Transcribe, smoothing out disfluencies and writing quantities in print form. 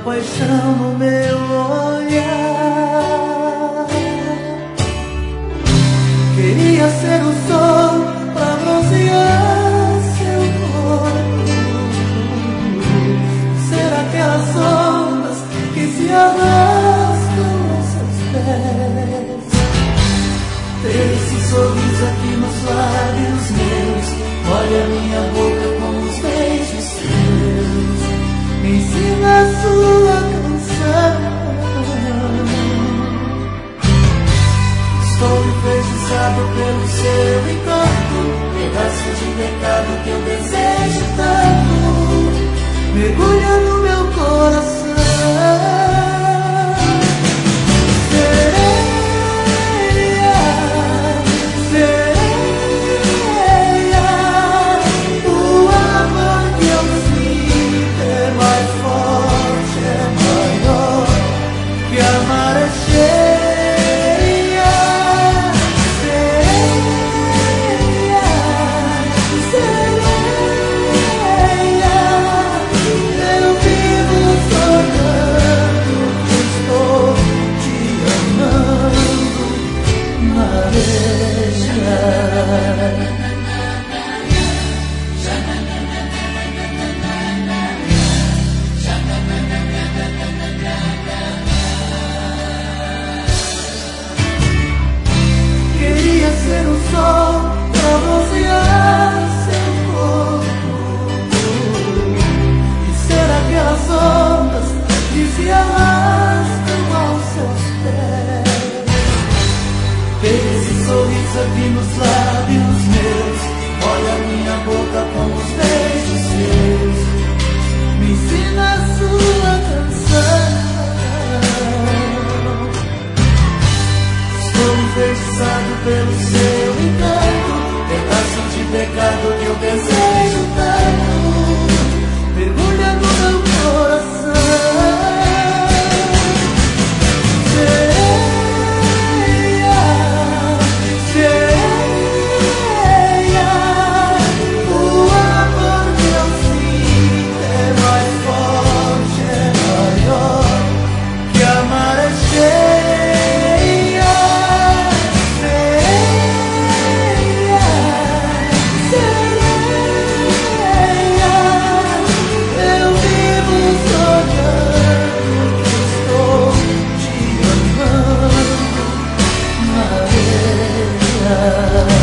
paixão no meu olhar. Queria ser o sol pra bronzear seu corpo, ser aquelas ondas que se arrastam aos seus pés, ter esse sorriso aqui nos lábios meus. Olha minha boca com os beijos seus, me ensina a sua canção. Estou enfeitiçado pelo seu encanto, pedaço de pecado que eu desejo tanto, mergulha no meu coração. Aqui nos lábios meus, olha minha boca com os beijos seus, me ensina a sua canção. Estou enfeitiçado pelo seu encanto, pedaço de pecado que eu desejo tanto, mergulha no meu coração. Maria.